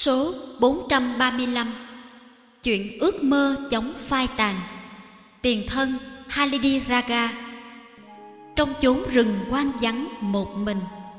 Số 435. Chuyện ước mơ chống phai tàn. Tiền thân Halidi Raga. Trong chốn rừng hoang vắng một mình.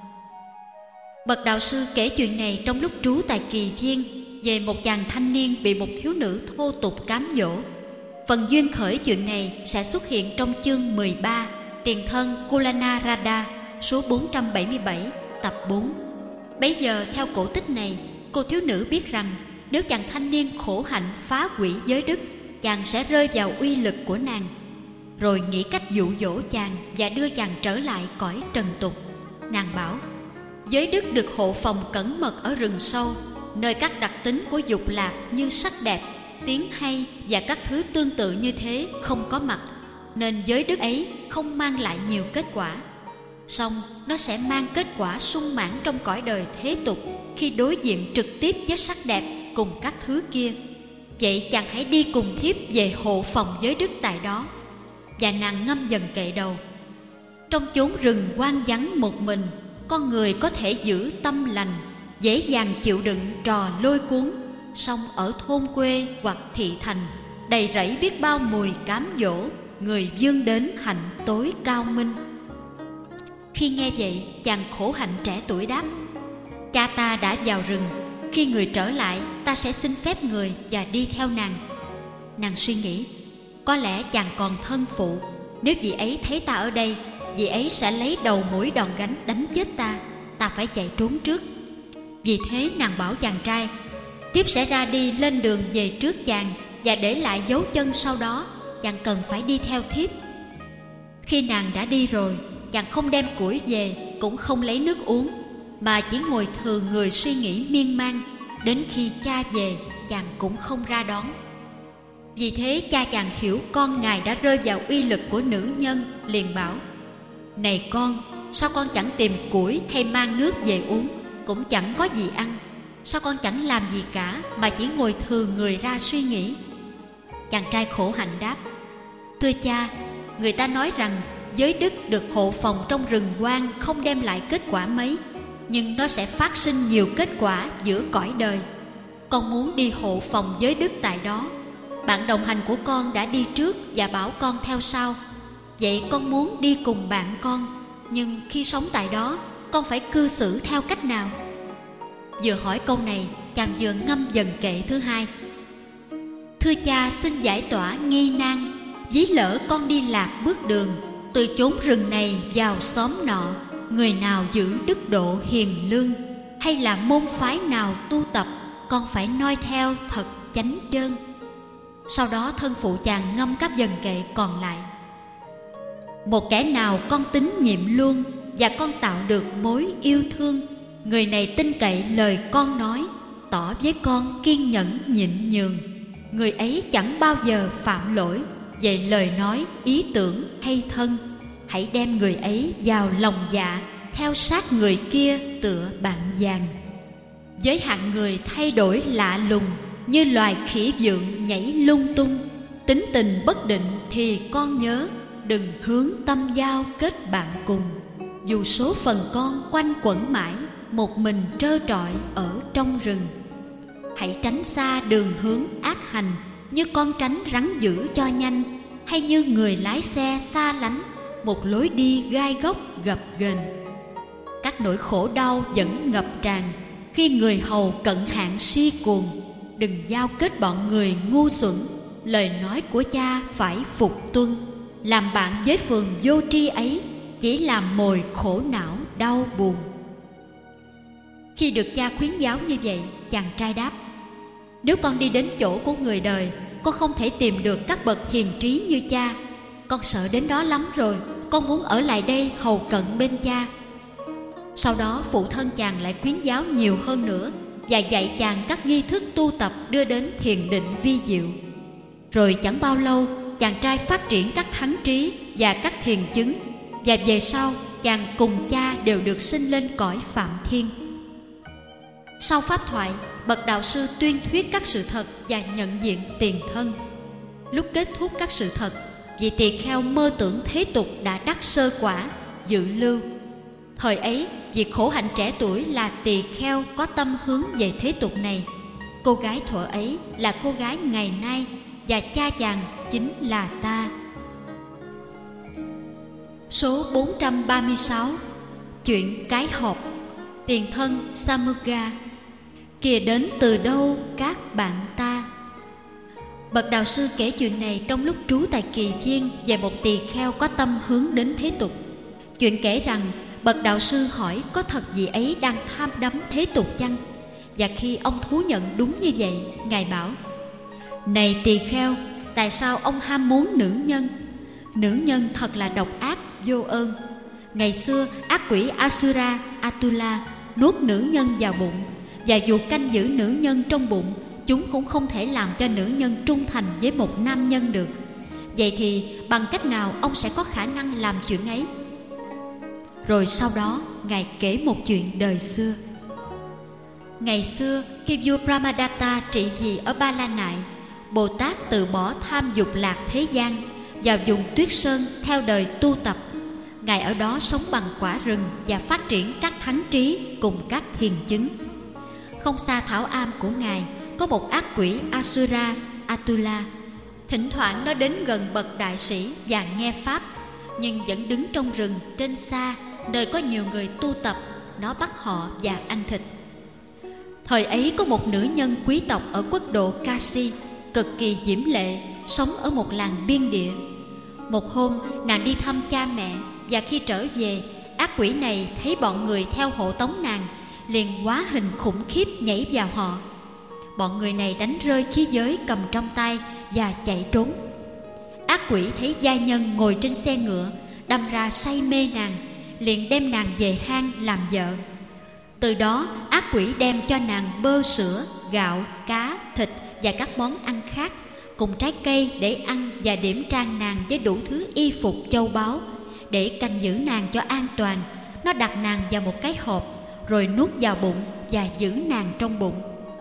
Bậc đạo sư kể chuyện này trong lúc trú tại Kỳ Viên, về một chàng thanh niên bị một thiếu nữ thô tục cám dỗ. Phần duyên khởi chuyện này sẽ xuất hiện trong chương 13 Tiền thân Kulanarada, số 477, tập 4. Bấy giờ theo cổ tích này, cô thiếu nữ biết rằng nếu chàng thanh niên khổ hạnh phá hủy giới đức, chàng sẽ rơi vào uy lực của nàng, rồi nghĩ cách dụ dỗ chàng và đưa chàng trở lại cõi trần tục. Nàng bảo giới đức được hộ phòng cẩn mật ở rừng sâu, nơi các đặc tính của dục lạc như sắc đẹp, tiếng hay và các thứ tương tự như thế không có mặt, nên giới đức ấy không mang lại nhiều kết quả. Song nó sẽ mang kết quả sung mãn trong cõi đời thế tục khi đối diện trực tiếp với sắc đẹp cùng các thứ kia. Vậy chàng hãy đi cùng thiếp về hộ phòng giới đức tại đó. Và nàng ngâm dần kệ đầu: trong chốn rừng hoang vắng một mình, con người có thể giữ tâm lành, dễ dàng chịu đựng trò lôi cuốn. Song ở thôn quê hoặc thị thành, đầy rẫy biết bao mùi cám dỗ, người vươn đến hạnh tối cao minh. Khi nghe vậy, chàng khổ hạnh trẻ tuổi đáp: cha ta đã vào rừng, khi người trở lại, ta sẽ xin phép người và đi theo nàng. Nàng suy nghĩ, có lẽ chàng còn thân phụ, nếu vị ấy thấy ta ở đây, vị ấy sẽ lấy đầu mũi đòn gánh đánh chết ta. Ta phải chạy trốn trước. Vì thế nàng bảo chàng trai: tiếp sẽ ra đi lên đường về trước chàng, và để lại dấu chân sau đó. Chàng cần phải đi theo thiếp. Khi nàng đã đi rồi, chàng không đem củi về, cũng không lấy nước uống, mà chỉ ngồi thường người suy nghĩ miên man. Đến khi cha về, chàng cũng không ra đón. Vì thế cha chàng hiểu con ngài đã rơi vào uy lực của nữ nhân, liền bảo: này con, sao con chẳng tìm củi hay mang nước về uống, cũng chẳng có gì ăn. Sao con chẳng làm gì cả, mà chỉ ngồi thường người ra suy nghĩ? Chàng trai khổ hạnh đáp: thưa cha, người ta nói rằng giới đức được hộ phòng trong rừng hoang không đem lại kết quả mấy, nhưng nó sẽ phát sinh nhiều kết quả giữa cõi đời. Con muốn đi hộ phòng giới đức tại đó. Bạn đồng hành của con đã đi trước và bảo con theo sau. Vậy con muốn đi cùng bạn con, nhưng khi sống tại đó, con phải cư xử theo cách nào? Vừa hỏi câu này, chàng vừa ngâm dần kệ thứ hai: thưa cha, xin giải tỏa nghi nan. Ví lỡ con đi lạc bước đường, từ chốn rừng này vào xóm nọ, người nào giữ đức độ hiền lương, hay là môn phái nào tu tập, con phải noi theo thật chánh chơn. Sau đó thân phụ chàng ngâm các dần kệ còn lại: một kẻ nào con tín nhiệm luôn, và con tạo được mối yêu thương, người này tin cậy lời con nói, tỏ với con kiên nhẫn nhịn nhường. Người ấy chẳng bao giờ phạm lỗi về lời nói, ý tưởng hay thân. Hãy đem người ấy vào lòng dạ, theo sát người kia tựa bạn vàng. Giới hạn người thay đổi lạ lùng, như loài khỉ vượng nhảy lung tung. Tính tình bất định thì con nhớ, đừng hướng tâm giao kết bạn cùng. Dù số phận con quanh quẩn mãi, một mình trơ trọi ở trong rừng. Hãy tránh xa đường hướng ác hành, như con tránh rắn dữ cho nhanh, hay như người lái xe xa lánh một lối đi gai góc gập ghềnh. Các nỗi khổ đau vẫn ngập tràn khi người hầu cận hạn si cuồng. Đừng giao kết bọn người ngu xuẩn, lời nói của cha phải phục tuân. Làm bạn với phường vô tri ấy chỉ làm mồi khổ não đau buồn. Khi được cha khuyến giáo như vậy, chàng trai đáp: nếu con đi đến chỗ của người đời, con không thể tìm được các bậc hiền trí như cha. Con sợ đến đó lắm rồi. Con muốn ở lại đây hầu cận bên cha. Sau đó phụ thân chàng lại khuyến giáo nhiều hơn nữa, và dạy chàng các nghi thức tu tập đưa đến thiền định vi diệu. Rồi chẳng bao lâu, chàng trai phát triển các thắng trí và các thiền chứng, và về sau chàng cùng cha đều được sinh lên cõi Phạm Thiên. Sau pháp thoại, bậc đạo sư tuyên thuyết các sự thật và nhận diện tiền thân. Lúc kết thúc các sự thật, vị tỳ kheo mơ tưởng thế tục đã đắc sơ quả, dự lưu. Thời ấy, việc khổ hạnh trẻ tuổi là tỳ kheo có tâm hướng về thế tục này cô gái thuở ấy là cô gái ngày nay, và cha chàng chính là ta. Số 436. Chuyện cái hộp. Tiền thân Samuga. Kìa đến từ đâu các bạn ta. Bậc đạo sư kể chuyện này trong lúc trú tại Kỳ Viên về một tỳ kheo có tâm hướng đến thế tục. Chuyện kể rằng bậc đạo sư hỏi có thật vị ấy đang tham đắm thế tục chăng? Và khi ông thú nhận đúng như vậy, ngài bảo: Này tỳ kheo, tại sao ông ham muốn nữ nhân? Nữ nhân thật là độc ác, vô ơn. Ngày xưa ác quỷ Asura, Atula nuốt nữ nhân vào bụng, và dù canh giữ nữ nhân trong bụng, chúng cũng không thể làm cho nữ nhân trung thành với một nam nhân được. Vậy thì bằng cách nào ông sẽ có khả năng làm chuyện ấy? Rồi sau đó ngài kể một chuyện đời xưa. Ngày xưa khi vua Brahmadatta trị vì ở Ba La Nại, Bồ Tát từ bỏ tham dục lạc thế gian, vào vùng Tuyết Sơn theo đời tu tập. Ngài ở đó sống bằng quả rừng và phát triển các thắng trí cùng các thiền chứng. Không xa thảo am của ngài có một ác quỷ Asura, Atula. Thỉnh thoảng nó đến gần bậc đại sĩ và nghe pháp, nhưng vẫn đứng trong rừng trên xa, nơi có nhiều người tu tập. Nó bắt họ và ăn thịt. Thời ấy có một nữ nhân quý tộc ở quốc độ Kasi, cực kỳ diễm lệ, sống ở một làng biên địa. Một hôm nàng đi thăm cha mẹ, và khi trở về, ác quỷ này thấy bọn người theo hộ tống nàng, liền hóa hình khủng khiếp nhảy vào họ. Bọn người này đánh rơi khí giới cầm trong tay và chạy trốn. Ác quỷ thấy gia nhân ngồi trên xe ngựa, đâm ra say mê nàng, liền đem nàng về hang làm vợ. Từ đó ác quỷ đem cho nàng bơ sữa, gạo, cá, thịt và các món ăn khác, cùng trái cây để ăn, và điểm trang nàng với đủ thứ y phục châu báu. Để canh giữ nàng cho an toàn, nó đặt nàng vào một cái hộp, rồi nuốt vào bụng và giữ nàng trong bụng.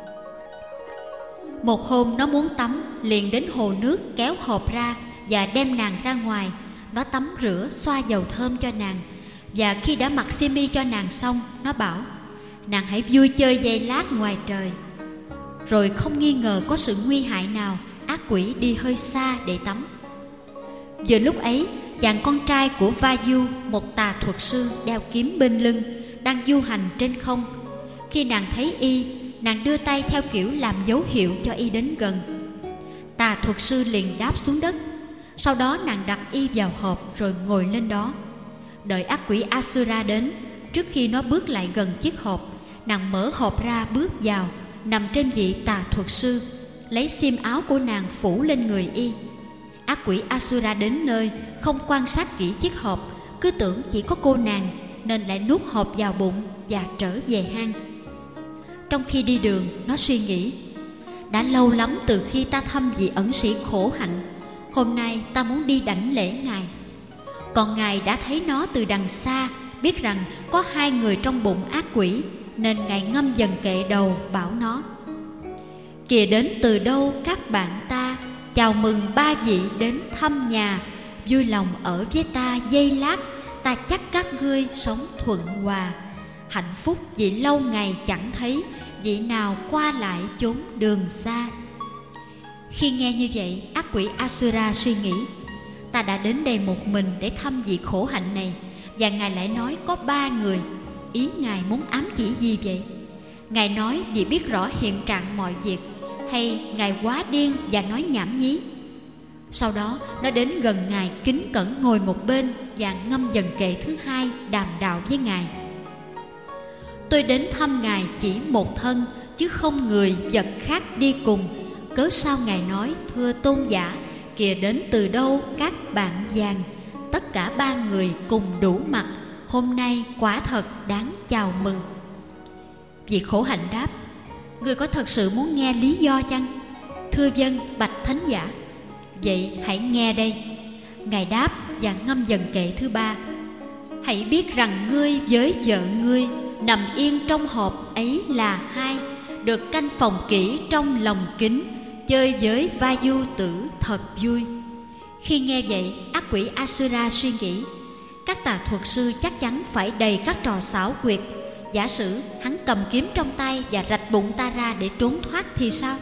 Một hôm nó muốn tắm, liền đến hồ nước kéo hộp ra và đem nàng ra ngoài. Nó tắm rửa, xoa dầu thơm cho nàng, và khi đã mặc xiêm y cho nàng xong, nó bảo: Nàng hãy vui chơi giây lát ngoài trời. Rồi không nghi ngờ có sự nguy hại nào, ác quỷ đi hơi xa để tắm. Vừa lúc ấy, chàng con trai của Vayu, một tà thuật sư đeo kiếm bên lưng, đang du hành trên không. Khi nàng thấy y, nàng đưa tay theo kiểu làm dấu hiệu cho y đến gần. Tà thuật sư liền đáp xuống đất. Sau đó nàng đặt y vào hộp rồi ngồi lên đó. Đợi ác quỷ Asura đến, trước khi nó bước lại gần chiếc hộp, nàng mở hộp ra bước vào, nằm trên vị tà thuật sư, lấy xiêm áo của nàng phủ lên người y. Ác quỷ Asura đến nơi, không quan sát kỹ chiếc hộp, cứ tưởng chỉ có cô nàng, nên lại nuốt hộp vào bụng và trở về hang. Trong khi đi đường, nó suy nghĩ: Đã lâu lắm từ khi ta thăm vị ẩn sĩ khổ hạnh, hôm nay ta muốn đi đảnh lễ ngài. Còn ngài đã thấy nó từ đằng xa, biết rằng có hai người trong bụng ác quỷ, nên ngài ngâm dần kệ đầu bảo nó: Kìa đến từ đâu các bạn ta, chào mừng ba vị đến thăm nhà, vui lòng ở với ta giây lát, ta chắc các ngươi sống thuận hòa. Hạnh phúc vì lâu ngày chẳng thấy, vị nào qua lại chốn đường xa. Khi nghe như vậy, ác quỷ Asura suy nghĩ: Ta đã đến đây một mình để thăm vị khổ hạnh này, và ngài lại nói có ba người. Ý ngài muốn ám chỉ gì vậy? Ngài nói vì biết rõ hiện trạng mọi việc, hay ngài quá điên và nói nhảm nhí? Sau đó nó đến gần ngài, kính cẩn ngồi một bên và ngâm dần kệ thứ hai, đàm đạo với ngài: Tôi đến thăm ngài chỉ một thân, chứ không người vật khác đi cùng. Cớ sao ngài nói thưa tôn giả, kìa đến từ đâu các bạn vàng? Tất cả ba người cùng đủ mặt, hôm nay quả thật đáng chào mừng. Vị khổ hạnh đáp: Ngươi có thật sự muốn nghe lý do chăng? Thưa vâng, bạch thánh giả. Vậy hãy nghe đây. Ngài đáp và ngâm dần kệ thứ ba: Hãy biết rằng ngươi với vợ ngươi nằm yên trong hộp ấy là hai, được canh phòng kỹ trong lòng kính, chơi với Vayu tử thật vui. Khi nghe vậy, ác quỷ Asura suy nghĩ: Các tà thuật sư chắc chắn phải đầy các trò xảo quyệt, giả sử hắn cầm kiếm trong tay và rạch bụng ta ra để trốn thoát thì sao?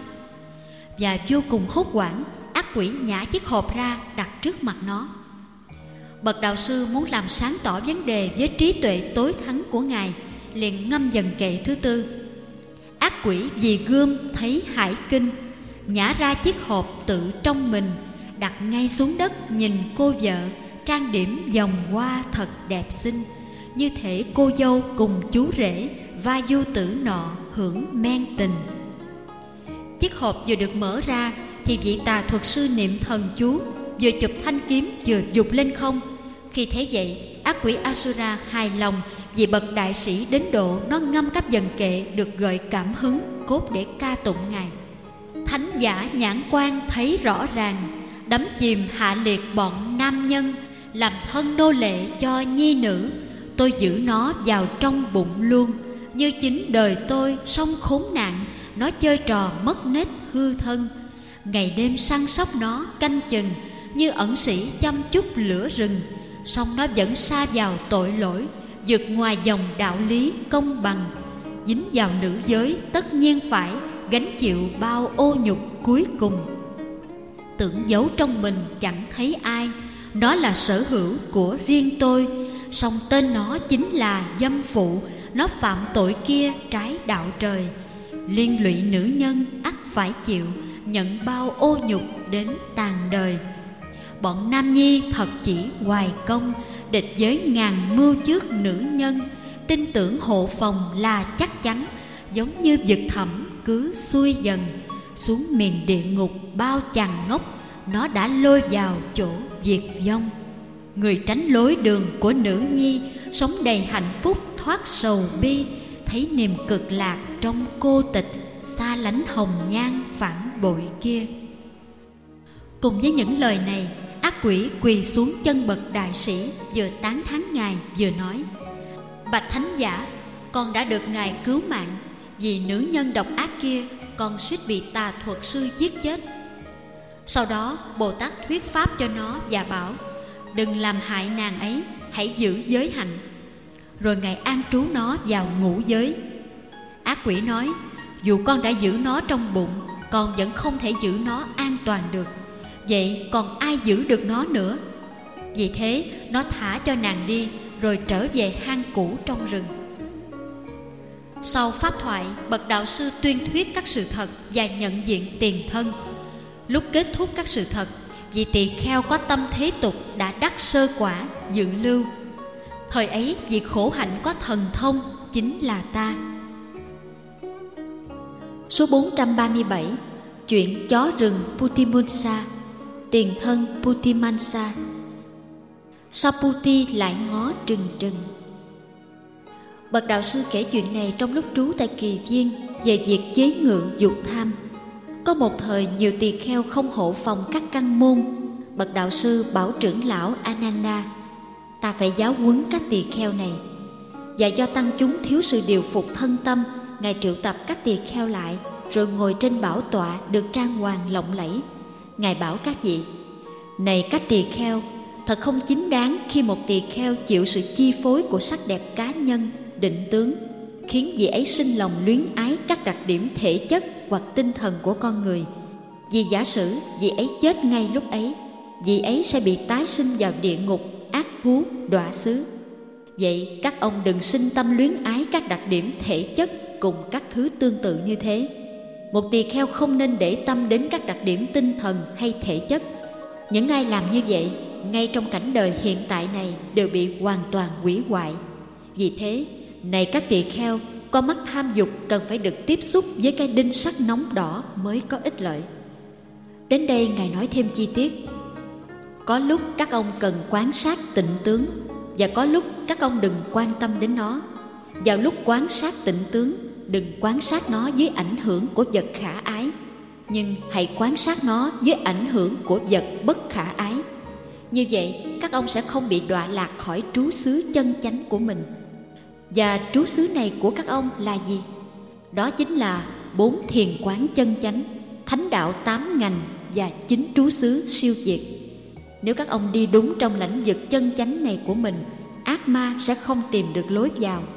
Và vô cùng hốt hoảng, ác quỷ nhả chiếc hộp ra đặt trước mặt nó. Bậc đạo sư muốn làm sáng tỏ vấn đề với trí tuệ tối thắng của Ngài, liền ngâm dần kệ thứ tư. Ác quỷ vì gươm thấy hải kinh, nhả ra chiếc hộp tự trong mình, đặt ngay xuống đất nhìn cô vợ, trang điểm vòng hoa thật đẹp xinh, như thể cô dâu cùng chú rể và du tử nọ hưởng men tình. Chiếc hộp vừa được mở ra thì vị tà thuật sư niệm thần chú, vừa chụp thanh kiếm vừa giục lên không. Khi thấy vậy, ác quỷ Asura hài lòng vì bậc đại sĩ đến độ nó ngâm các dần kệ được gợi cảm hứng cốt để ca tụng Ngài. Thánh giả nhãn quan thấy rõ ràng, đắm chìm hạ liệt bọn nam nhân, làm thân nô lệ cho nhi nữ. Tôi giữ nó vào trong bụng luôn, như chính đời tôi song khốn nạn. Nó chơi trò mất nết hư thân, ngày đêm săn sóc nó canh chừng, như ẩn sĩ chăm chút lửa rừng. Song nó vẫn sa vào tội lỗi, vượt ngoài dòng đạo lý công bằng. Dính vào nữ giới tất nhiên phải gánh chịu bao ô nhục cuối cùng. Tưởng giấu trong mình chẳng thấy ai, nó là sở hữu của riêng tôi. Song tên nó chính là dâm phụ, nó phạm tội kia trái đạo trời. Liên lụy nữ nhân ắt phải chịu, nhận bao ô nhục đến tàn đời. Bọn nam nhi thật chỉ hoài công, địch với ngàn mưu trước nữ nhân. Tin tưởng hộ phòng là chắc chắn, giống như vực thẳm cứ xuôi dần. Xuống miền địa ngục bao chàng ngốc, nó đã lôi vào chỗ diệt vong. Người tránh lối đường của nữ nhi, sống đầy hạnh phúc thoát sầu bi. Thấy niềm cực lạc trong cô tịch, xa lánh hồng nhan phản bội kia. Cùng với những lời này, ác quỷ quỳ xuống chân bậc đại sĩ, vừa tán thán Ngài vừa nói: Bạch thánh giả, con đã được Ngài cứu mạng. Vì nữ nhân độc ác kia, con suýt bị tà thuật sư giết chết. Sau đó Bồ Tát thuyết pháp cho nó và bảo: đừng làm hại nàng ấy, hãy giữ giới hạnh. Rồi Ngài an trú nó vào ngũ giới. Ác quỷ nói: dù con đã giữ nó trong bụng, con vẫn không thể giữ nó an toàn được. Vậy còn ai giữ được nó nữa? Vì thế nó thả cho nàng đi, rồi trở về hang cũ trong rừng. Sau pháp thoại, bậc đạo sư tuyên thuyết các sự thật và nhận diện tiền thân. Lúc kết thúc các sự thật, vị tỳ kheo có tâm thế tục đã đắc sơ quả dự lưu. Thời ấy vị khổ hạnh có thần thông chính là ta. Số 437. Chuyện chó rừng Putimansa. Tiền thân Putimansa. Saputi lại ngó trừng trừng. Bậc đạo sư kể chuyện này trong lúc trú tại Kỳ Viên, về việc chế ngự dục tham. Có một thời nhiều tỳ kheo không hộ phòng các căn môn. Bậc đạo sư bảo trưởng lão Ananda: ta phải giáo huấn các tỳ kheo này. Và do tăng chúng thiếu sự điều phục thân tâm, Ngài triệu tập các tỳ kheo lại, rồi ngồi trên bảo tọa được trang hoàng lộng lẫy. Ngài bảo các vị: này các tỳ kheo, thật không chính đáng khi một tỳ kheo chịu sự chi phối của sắc đẹp cá nhân, định tướng, khiến vị ấy sinh lòng luyến ái các đặc điểm thể chất hoặc tinh thần của con người. Vì giả sử vị ấy chết ngay lúc ấy, vị ấy sẽ bị tái sinh vào địa ngục, ác thú, đọa xứ. Vậy các ông đừng sinh tâm luyến ái các đặc điểm thể chất cùng các thứ tương tự như thế. Một tỳ kheo không nên để tâm đến các đặc điểm tinh thần hay thể chất. Những ai làm như vậy, ngay trong cảnh đời hiện tại này đều bị hoàn toàn hủy hoại. Vì thế, này các tỳ kheo, con mắt tham dục cần phải được tiếp xúc với cái đinh sắt nóng đỏ mới có ích lợi. Đến đây Ngài nói thêm chi tiết. Có lúc các ông cần quan sát tịnh tướng, và có lúc các ông đừng quan tâm đến nó. Vào lúc quan sát tịnh tướng, đừng quan sát nó dưới ảnh hưởng của vật khả ái, nhưng hãy quan sát nó dưới ảnh hưởng của vật bất khả ái. Như vậy các ông sẽ không bị đọa lạc khỏi trú xứ chân chánh của mình. Và trú xứ này của các ông là gì? Đó chính là 4 thiền quán chân chánh, thánh đạo 8 ngành và 9 trú xứ siêu diệt. Nếu các ông đi đúng trong lãnh vực chân chánh này của mình, ác ma sẽ không tìm được lối vào.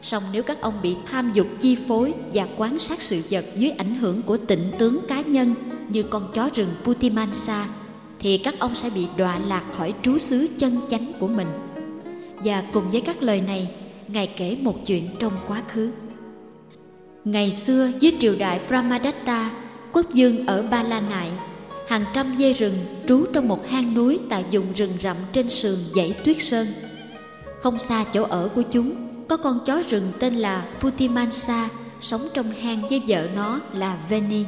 Song nếu các ông bị tham dục chi phối và quan sát sự vật dưới ảnh hưởng của tịnh tướng cá nhân như con chó rừng Putimansa, thì các ông sẽ bị đọa lạc khỏi trú xứ chân chánh của mình. Và cùng với các lời này, Ngài kể một chuyện trong quá khứ. Ngày xưa dưới triều đại Brahmadatta, quốc vương ở Ba La Nại, hàng trăm dê rừng trú trong một hang núi tại vùng rừng rậm trên sườn dãy Tuyết Sơn. Không xa chỗ ở của chúng, có con chó rừng tên là Putimansa sống trong hang với vợ nó là Veni.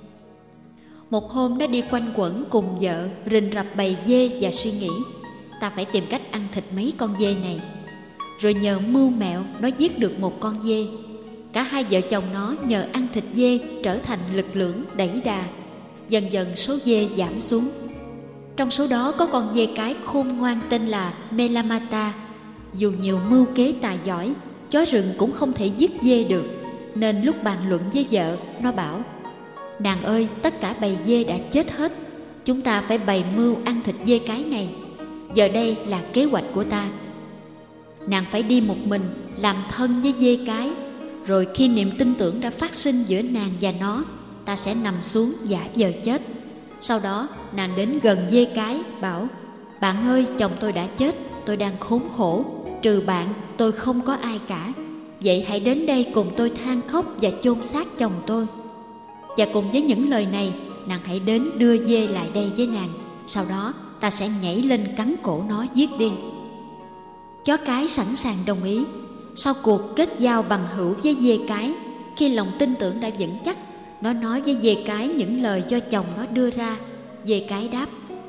Một hôm nó đi quanh quẩn cùng vợ rình rập bầy dê và suy nghĩ, ta phải tìm cách ăn thịt mấy con dê này. Rồi nhờ mưu mẹo nó giết được một con dê. Cả hai vợ chồng nó nhờ ăn thịt dê trở thành lực lưỡng đẩy đà. Dần dần số dê giảm xuống. Trong số đó có con dê cái khôn ngoan tên là Melamata. Dù nhiều mưu kế tài giỏi, chó rừng cũng không thể giết dê được. Nên lúc bàn luận với vợ, nó bảo: nàng ơi, tất cả bầy dê đã chết hết, chúng ta phải bày mưu ăn thịt dê cái này. Giờ đây là kế hoạch của ta. Nàng phải đi một mình làm thân với dê cái. Rồi khi niềm tin tưởng đã phát sinh giữa nàng và nó, ta sẽ nằm xuống giả vờ chết. Sau đó nàng đến gần dê cái bảo: bạn ơi, chồng tôi đã chết, tôi đang khốn khổ, trừ bạn tôi không có ai cả. Vậy hãy đến đây cùng tôi than khóc và chôn xác chồng tôi. Và cùng với những lời này, nàng hãy đến đưa dê lại đây với nàng. Sau đó ta sẽ nhảy lên cắn cổ nó giết đi. Chó cái sẵn sàng đồng ý. Sau cuộc kết giao bằng hữu với dê cái, khi lòng tin tưởng đã vững chắc, nó nói với dê cái những lời do chồng nó đưa ra. Dê cái đáp: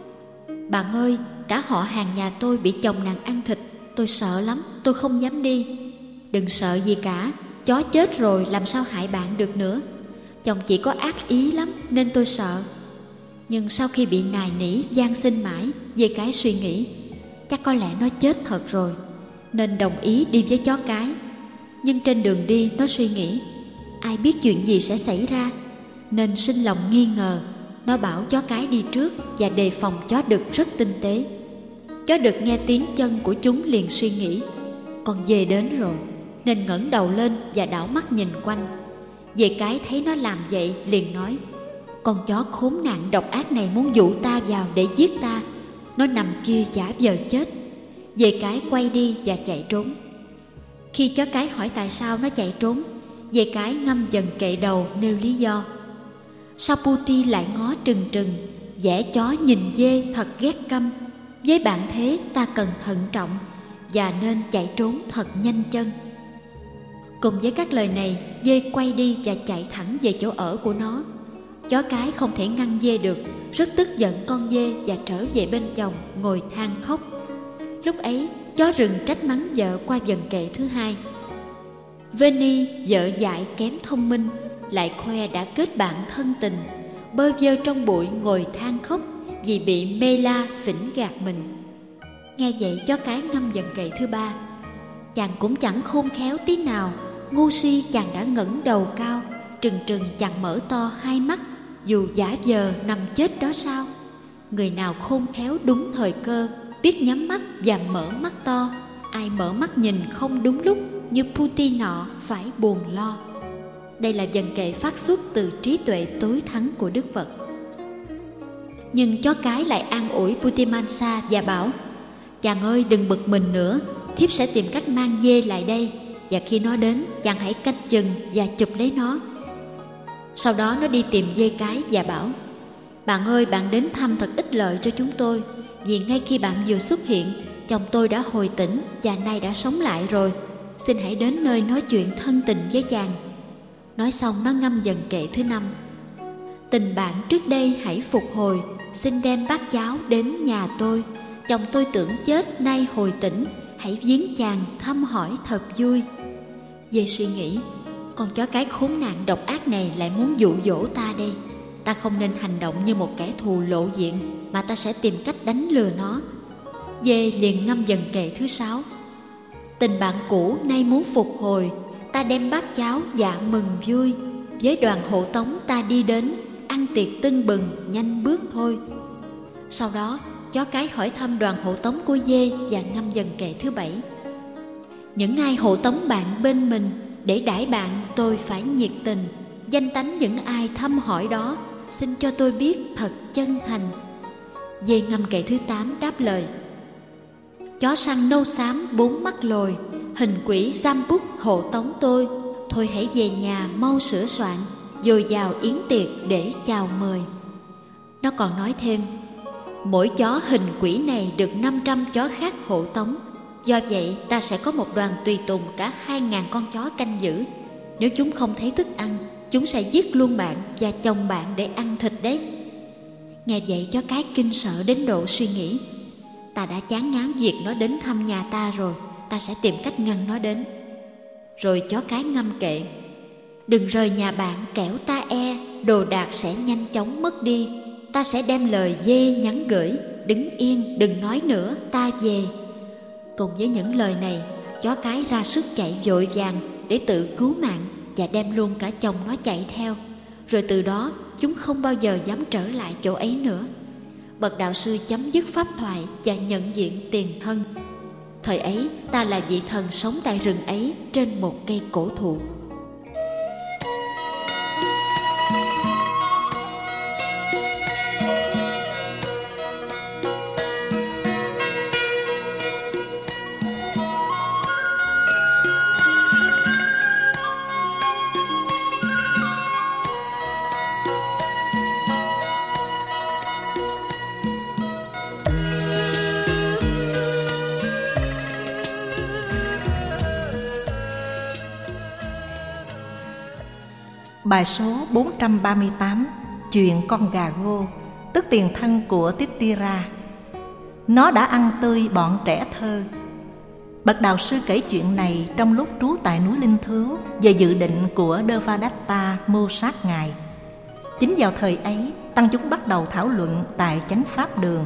bạn ơi, cả họ hàng nhà tôi bị chồng nàng ăn thịt, tôi sợ lắm, tôi không dám đi. Đừng sợ gì cả, chó chết rồi làm sao hại bạn được nữa. Chồng chỉ có ác ý lắm nên tôi sợ. Nhưng sau khi bị nài nỉ van xin mãi, dê cái suy nghĩ chắc có lẽ nó chết thật rồi, nên đồng ý đi với chó cái. Nhưng trên đường đi nó suy nghĩ ai biết chuyện gì sẽ xảy ra, nên sinh lòng nghi ngờ. Nó bảo chó cái đi trước và đề phòng chó đực rất tinh tế. Chó đực nghe tiếng chân của chúng liền suy nghĩ con dê đến rồi, nên ngẩng đầu lên và đảo mắt nhìn quanh. Dê cái thấy nó làm vậy liền nói: con chó khốn nạn độc ác này muốn dụ ta vào để giết ta. Nó nằm kia giả vờ chết. Dê cái quay đi và chạy trốn. Khi chó cái hỏi tại sao nó chạy trốn, dê cái ngâm dần kệ đầu nêu lý do. Sao Puti lại ngó trừng trừng, vẻ chó nhìn dê thật ghét căm. Với bạn thế ta cần thận trọng và nên chạy trốn thật nhanh chân. Cùng với các lời này, dê quay đi và chạy thẳng về chỗ ở của nó. Chó cái không thể ngăn dê được, rất tức giận con dê và trở về bên chồng ngồi than khóc. Lúc ấy chó rừng trách mắng vợ qua vần kệ thứ hai. Veni, vợ dại kém thông minh, lại khoe đã kết bạn thân tình, bơ vơ trong bụi ngồi than khóc vì bị Mela phỉnh gạt mình. Nghe vậy chó cái ngâm vần kệ thứ ba. Chàng cũng chẳng khôn khéo tí nào, ngu si chàng đã ngẩng đầu cao, trừng trừng chàng mở to hai mắt, dù giả vờ nằm chết đó sao. Người nào khôn khéo đúng thời cơ, biết nhắm mắt và mở mắt to, ai mở mắt nhìn không đúng lúc như Puti nọ phải buồn lo. Đây là vần kệ phát xuất từ trí tuệ tối thắng của Đức Phật. Nhưng chó cái lại an ủi Putimansa và bảo: chàng ơi, đừng bực mình nữa, thiếp sẽ tìm cách mang dê lại đây, và khi nó đến chàng hãy canh chừng và chụp lấy nó. Sau đó nó đi tìm dê cái và bảo: bạn ơi, bạn đến thăm thật ích lợi cho chúng tôi, vì ngay khi bạn vừa xuất hiện, chồng tôi đã hồi tỉnh và nay đã sống lại rồi. Xin hãy đến nơi nói chuyện thân tình với chàng. Nói xong nó ngâm vần kệ thứ 5. Tình bạn trước đây hãy phục hồi, xin đem bát cháo đến nhà tôi. Chồng tôi tưởng chết nay hồi tỉnh, hãy viếng chàng thăm hỏi thật vui. Dê suy nghĩ, con chó cái khốn nạn độc ác này lại muốn dụ dỗ ta đây. Ta không nên hành động như một kẻ thù lộ diện, mà ta sẽ tìm cách đánh lừa nó. Dê liền ngâm vần kệ thứ 6. Tình bạn cũ nay muốn phục hồi, ta đem bát cháo dạ mừng vui. Với đoàn hộ tống ta đi đến, ăn tiệc tưng bừng nhanh bước thôi. Sau đó chó cái hỏi thăm đoàn hộ tống của dê và ngâm vần kệ thứ 7. Những ai hộ tống bạn bên mình, để đãi bạn tôi phải nhiệt tình. Danh tánh những ai thăm hỏi đó, xin cho tôi biết thật chân thành. Dê ngâm kệ thứ 8 đáp lời: chó săn nâu xám 4 mắt lồi, hình quỷ giam bút hộ tống tôi. Thôi hãy về nhà mau sửa soạn, dồi dào yến tiệc để chào mời. Nó còn nói thêm: mỗi chó hình quỷ này được 500 chó khác hộ tống. Do vậy ta sẽ có một đoàn tùy tùng cả 2.000 con chó canh giữ. Nếu chúng không thấy thức ăn, chúng sẽ giết luôn bạn và chồng bạn để ăn thịt đấy. Nghe vậy chó cái kinh sợ đến độ suy nghĩ: ta đã chán ngán việc nó đến thăm nhà ta rồi, ta sẽ tìm cách ngăn nó đến. Rồi chó cái ngâm kệ: đừng rời nhà bạn kẻo ta e, đồ đạc sẽ nhanh chóng mất đi. Ta sẽ đem lời dê nhắn gửi, đứng yên đừng nói nữa, ta về. Cùng với những lời này, chó cái ra sức chạy vội vàng để tự cứu mạng và đem luôn cả chồng nó chạy theo. Rồi từ đó chúng không bao giờ dám trở lại chỗ ấy nữa. Bậc đạo sư chấm dứt pháp thoại và nhận diện tiền thân. Thời ấy ta là vị thần sống tại rừng ấy trên một cây cổ thụ. Bài số 438, chuyện con gà Gô, tức tiền thân của Titira. Nó đã ăn tươi bọn trẻ thơ. Bậc đạo sư kể chuyện này trong lúc trú tại núi Linh Thứu về dự định của Devadatta mưu sát ngài. Chính vào thời ấy, tăng chúng bắt đầu thảo luận tại chánh pháp đường: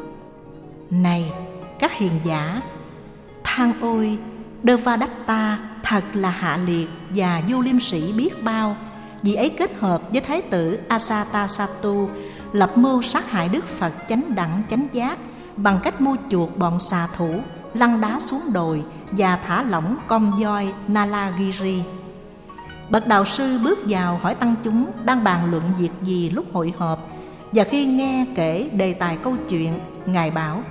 này các hiền giả, than ôi Devadatta thật là hạ liệt và vô liêm sĩ biết bao, vì ấy kết hợp với thái tử Ajatasattu lập mưu sát hại Đức Phật chánh đẳng chánh giác bằng cách mua chuộc bọn xà thủ, lăn đá xuống đồi và thả lỏng con voi Nalagiri. Bậc đạo sư bước vào hỏi tăng chúng đang bàn luận việc gì lúc hội họp, và khi nghe kể đề tài câu chuyện, ngài bảo: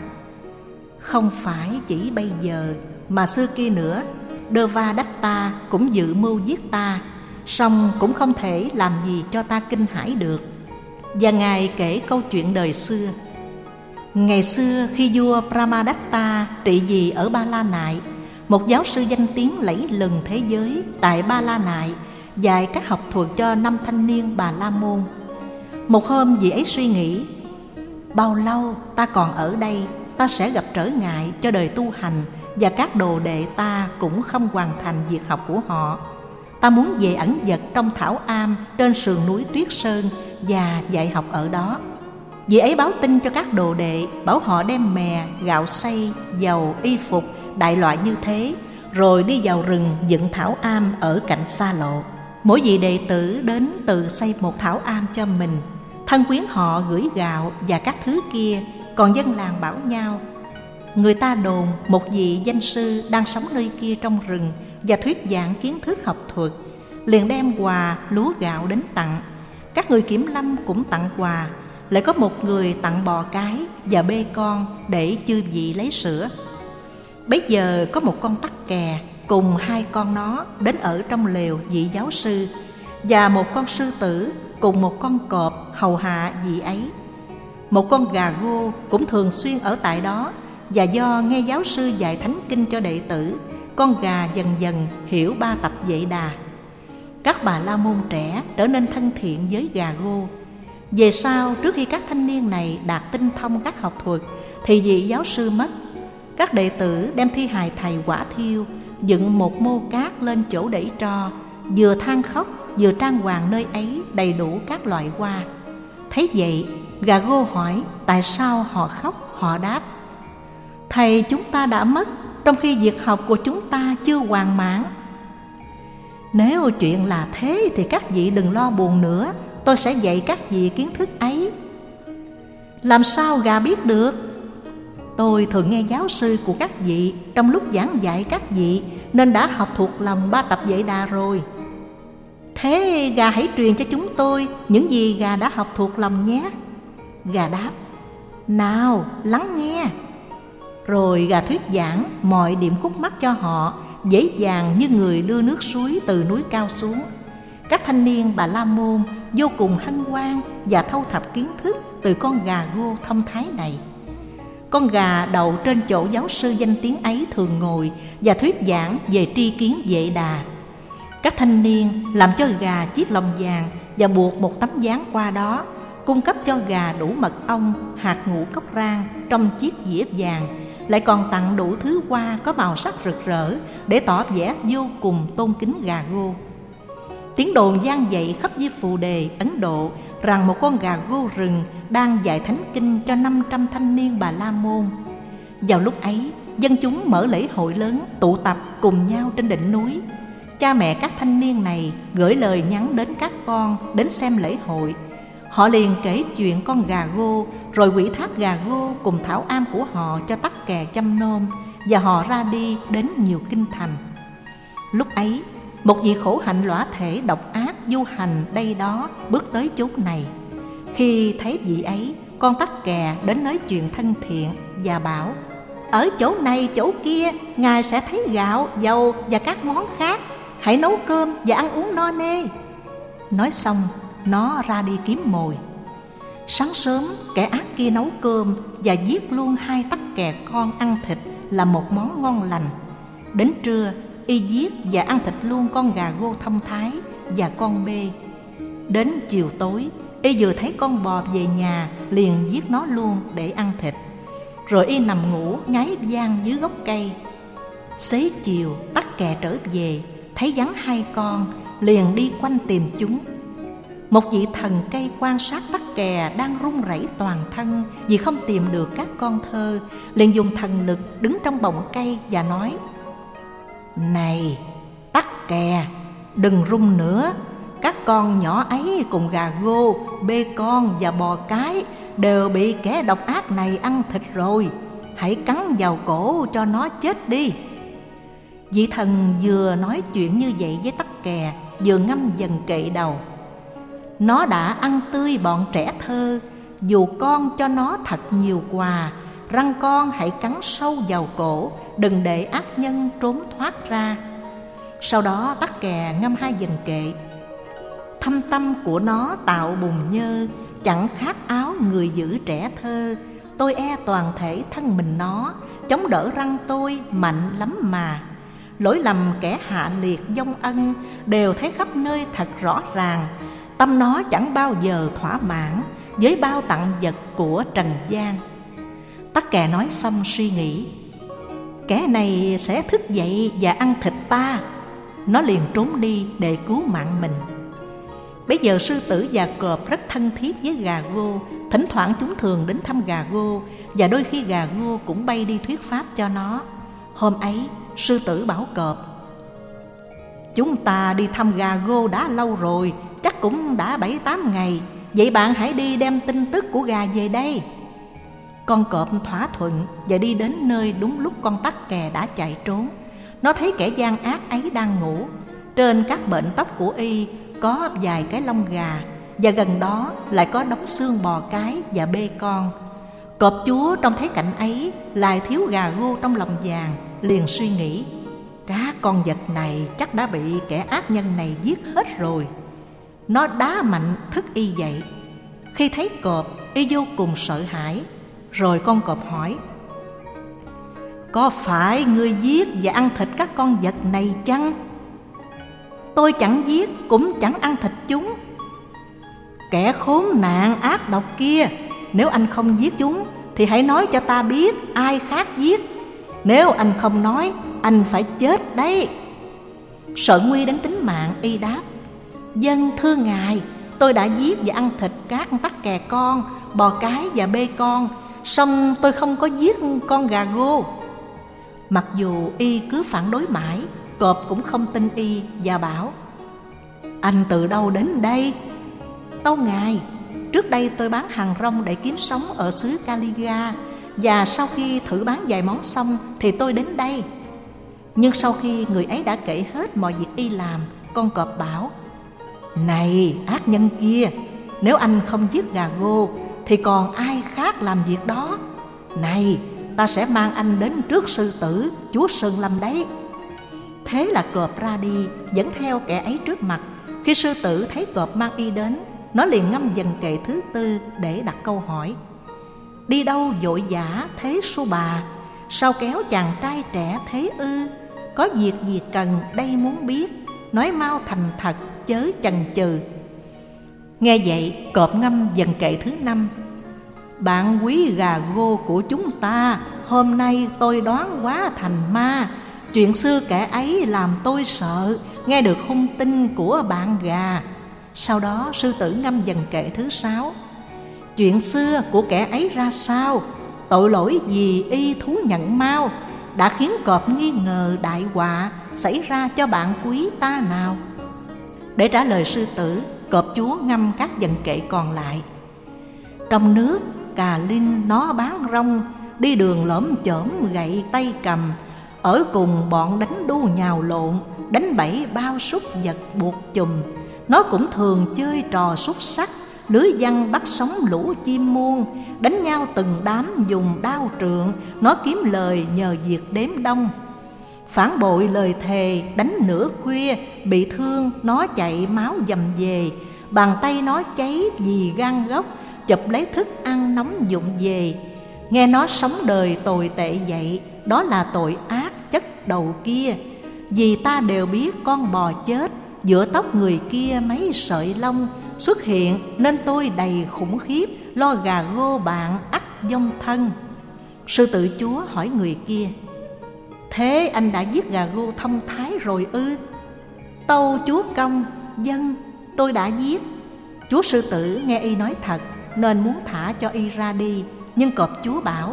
không phải chỉ bây giờ mà xưa kia nữa, Devadatta cũng dự mưu giết ta, song cũng không thể làm gì cho ta kinh hãi được. Và ngài kể câu chuyện đời xưa. Ngày xưa khi vua Brahmadatta trị vì ở Ba La Nại, một giáo sư danh tiếng lẫy lừng thế giới tại Ba La Nại dạy các học thuật cho 5 thanh niên Bà La Môn. Một hôm vị ấy suy nghĩ: bao lâu ta còn ở đây, ta sẽ gặp trở ngại cho đời tu hành, và các đồ đệ ta cũng không hoàn thành việc học của họ. Ta muốn về ẩn dật trong thảo am trên sườn núi Tuyết Sơn và dạy học ở đó. Vị ấy báo tin cho các đồ đệ, bảo họ đem mè, gạo xay, dầu, y phục, đại loại như thế, rồi đi vào rừng dựng thảo am ở cạnh xa lộ. Mỗi vị đệ tử đến tự xây một thảo am cho mình. Thân quyến họ gửi gạo và các thứ kia, còn dân làng bảo nhau. Người ta đồn một vị danh sư đang sống nơi kia trong rừng và thuyết giảng kiến thức học thuật, liền đem quà lúa gạo đến tặng. Các người kiểm lâm cũng tặng quà, lại có một người tặng bò cái và bê con để chư vị lấy sữa. Bấy giờ có một con tắc kè cùng 2 con nó đến ở trong lều vị giáo sư, và một con sư tử cùng một con cọp hầu hạ vị ấy. Một con gà Gô cũng thường xuyên ở tại đó, và do nghe giáo sư dạy thánh kinh cho đệ tử, con gà dần dần hiểu 3 tập Vệ Đà. Các Bà La Môn trẻ trở nên thân thiện với gà Gô. Về sau, trước khi các thanh niên này đạt tinh thông các học thuật, thì vị giáo sư mất. Các đệ tử đem thi hài thầy Quả Thiêu, dựng một mô cát lên chỗ để tro, vừa than khóc vừa trang hoàng nơi ấy đầy đủ các loại hoa. Thấy vậy, gà Gô hỏi tại sao họ khóc. Họ đáp: thầy chúng ta đã mất, trong khi việc học của chúng ta chưa hoàn mãn. Nếu chuyện là thế thì các vị đừng lo buồn nữa, tôi sẽ dạy các vị kiến thức ấy. Làm sao gà biết được? Tôi thường nghe giáo sư của các vị trong lúc giảng dạy các vị nên đã học thuộc lòng 3 tập Vệ Đà rồi. Thế gà hãy truyền cho chúng tôi những gì gà đã học thuộc lòng nhé. Gà đáp: nào, lắng nghe. Rồi gà thuyết giảng mọi điểm khúc mắc cho họ, dễ dàng như người đưa nước suối từ núi cao xuống. Các thanh niên Bà La Môn vô cùng hân hoan và thâu thập kiến thức từ con gà Gô thông thái này. Con gà đậu trên chỗ giáo sư danh tiếng ấy thường ngồi và thuyết giảng về tri kiến Vệ Đà. Các thanh niên làm cho gà chiếc lồng vàng và buộc một tấm ván qua đó, cung cấp cho gà đủ mật ong, hạt ngũ cốc rang trong chiếc dĩa vàng, lại còn tặng đủ thứ hoa có màu sắc rực rỡ để tỏ vẻ vô cùng tôn kính gà Gô. Tiếng đồn vang dậy khắp với phù đề Ấn Độ rằng một con gà Gô rừng đang dạy thánh kinh cho 500 thanh niên Bà La Môn. Vào lúc ấy, dân chúng mở lễ hội lớn tụ tập cùng nhau trên đỉnh núi. Cha mẹ các thanh niên này gửi lời nhắn đến các con đến xem lễ hội. Họ liền kể chuyện con gà Gô, rồi ủy thác gà Gô cùng thảo am của họ cho Tắc Kè chăm nom, và họ ra đi đến nhiều kinh thành. Lúc ấy, một vị khổ hạnh lõa thể độc ác du hành đây đó bước tới chốn này. Khi thấy vị ấy, con Tắc Kè đến nói chuyện thân thiện và bảo: ở chỗ này chỗ kia ngài sẽ thấy gạo, dầu và các món khác. Hãy nấu cơm và ăn uống no nê. Nói xong, nó ra đi kiếm mồi. Sáng sớm, kẻ ác kia nấu cơm và giết luôn 2 Tắc Kè con ăn thịt là một món ngon lành. Đến trưa, y giết và ăn thịt luôn con gà Gô thông thái và con bê. Đến chiều tối, y vừa thấy con bò về nhà liền giết nó luôn để ăn thịt. Rồi y nằm ngủ ngáy vang dưới gốc cây. Xế chiều, Tắc Kè trở về, thấy vắng 2 con, liền đi quanh tìm chúng. Một vị thần cây quan sát Tắc Kè đang run rẩy toàn thân vì không tìm được các con thơ, liền dùng thần lực đứng trong bọng cây và nói: này Tắc Kè, đừng run nữa. Các con nhỏ ấy cùng gà Gô, bê con và bò cái đều bị kẻ độc ác này ăn thịt rồi. Hãy cắn vào cổ cho nó chết đi. Vị thần vừa nói chuyện như vậy với Tắc Kè, vừa ngâm dần kệ đầu: nó đã ăn tươi bọn trẻ thơ, dù con cho nó thật nhiều quà, răng con hãy cắn sâu vào cổ, đừng để ác nhân trốn thoát ra. Sau đó Tắc Kè ngâm 2 dần kệ: thâm tâm của nó tạo bùn nhơ, chẳng khát áo người giữ trẻ thơ. Tôi e toàn thể thân mình nó, chống đỡ răng tôi mạnh lắm mà. Lỗi lầm kẻ hạ liệt vong ân đều thấy khắp nơi thật rõ ràng. Tâm nó chẳng bao giờ thỏa mãn với bao tặng vật của trần gian. Tắc Kè nói xong suy nghĩ: kẻ này sẽ thức dậy và ăn thịt ta. Nó liền trốn đi để cứu mạng mình. Bây giờ sư tử và cọp rất thân thiết với gà Gô. Thỉnh thoảng chúng thường đến thăm gà Gô, và đôi khi gà Gô cũng bay đi thuyết pháp cho nó. Hôm ấy, sư tử bảo cọp: chúng ta đi thăm gà Gô đã lâu rồi, chắc cũng đã 7-8 ngày. Vậy bạn hãy đi đem tin tức của gà về đây. Con cọp thỏa thuận và đi đến nơi đúng lúc con Tắc Kè đã chạy trốn. Nó thấy kẻ gian ác ấy đang ngủ. Trên các bện tóc của y có vài cái lông gà, và gần đó lại có đống xương bò cái và bê con. Cọp chúa trông thấy cảnh ấy lại thiếu gà Gô trong lồng vàng, liền suy nghĩ: các con vật này chắc đã bị kẻ ác nhân này giết hết rồi. Nó đá mạnh thức y dậy. Khi thấy cọp, y vô cùng sợ hãi. Rồi con cọp hỏi: có phải ngươi giết và ăn thịt các con vật này chăng? Tôi chẳng giết cũng chẳng ăn thịt chúng. Kẻ khốn nạn ác độc kia, nếu anh không giết chúng thì hãy nói cho ta biết ai khác giết. Nếu anh không nói, anh phải chết đấy. Sợ nguy đến tính mạng, y đáp: vâng thưa ngài, tôi đã giết và ăn thịt các Tắc Kè con, bò cái và bê con, song tôi không có giết con gà Gô. Mặc dù y cứ phản đối mãi, cọp cũng không tin y và bảo: anh từ đâu đến đây? Tâu ngài, trước đây tôi bán hàng rong để kiếm sống ở xứ Kaliga, và sau khi thử bán vài món xong thì tôi đến đây. Nhưng sau khi người ấy đã kể hết mọi việc y làm, con cọp bảo: Này ác nhân kia, nếu anh không giết gà Gô thì còn ai khác làm việc đó. Này, ta sẽ mang anh đến trước sư tử, chúa Sơn Lâm đấy. Thế là cọp ra đi, dẫn theo kẻ ấy trước mặt. Khi sư tử thấy cọp mang y đến, nó liền ngâm dần kệ thứ tư để đặt câu hỏi: Đi đâu vội vã thế su bà? Sao kéo chàng trai trẻ thế ư? Có việc gì cần đây muốn biết, nói mau thành thật chớ chần chừ. Nghe vậy, cọp ngâm dần kệ thứ năm: Bạn quý gà Gô của chúng ta, hôm nay tôi đoán quá thành ma. Chuyện xưa kẻ ấy làm tôi sợ, nghe được hung tin của bạn gà. Sau đó sư tử ngâm dần kệ thứ sáu: Chuyện xưa của kẻ ấy ra sao? Tội lỗi gì y thú nhận mau, đã khiến cọp nghi ngờ đại họa xảy ra cho bạn quý ta nào? Để trả lời sư tử, cọp chúa ngâm các dần kệ còn lại: Trong nước cà linh nó bán rong, đi đường lởm chởm gậy tay cầm. Ở cùng bọn đánh đu nhào lộn, đánh bẫy bao súc vật buộc chùm. Nó cũng thường chơi trò xúc sắc, lưới giăng bắt sống lũ chim muôn. Đánh nhau từng đám dùng đao trượng, nó kiếm lời nhờ việc đếm đông. Phản bội lời thề đánh nửa khuya, bị thương nó chạy máu dầm về. Bàn tay nó cháy vì gan góc, chụp lấy thức ăn nóng dụng về. Nghe nó sống đời tồi tệ vậy, đó là tội ác chất đầu kia. Vì ta đều biết con bò chết, giữa tóc người kia mấy sợi lông xuất hiện, nên tôi đầy khủng khiếp, lo gà Gô bạn ắt vong thân. Sư tử chúa hỏi người kia: Thế anh đã giết gà Gô thông thái rồi ư? Tâu chúa công: Vâng, tôi đã giết. Chúa sư tử nghe y nói thật, nên muốn thả cho y ra đi. Nhưng cọp chúa bảo: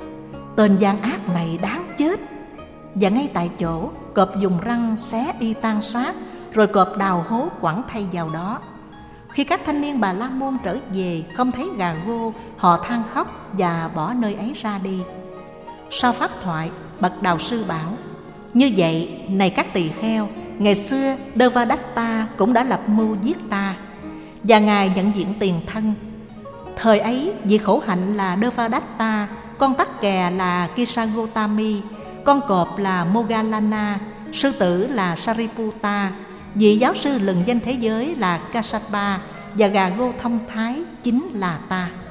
Tên gian ác này đáng chết. Và ngay tại chỗ, cọp dùng răng xé y tan xác, rồi cọp đào hố quẳng thay vào đó. Khi các thanh niên Bà La Môn trở về không thấy gà Gô, họ than khóc và bỏ nơi ấy ra đi. Sau pháp thoại, bậc đạo sư bảo: Như vậy, này các tỳ kheo, ngày xưa Devadatta cũng đã lập mưu giết ta, và ngài nhận diện tiền thân. Thời ấy, vị khổ hạnh là Devadatta, con tắc kè là Kisagotami, con cọp là Moggallana, sư tử là Sariputta, vị giáo sư lừng danh thế giới là Kassapa, và gà Gô thông thái chính là ta.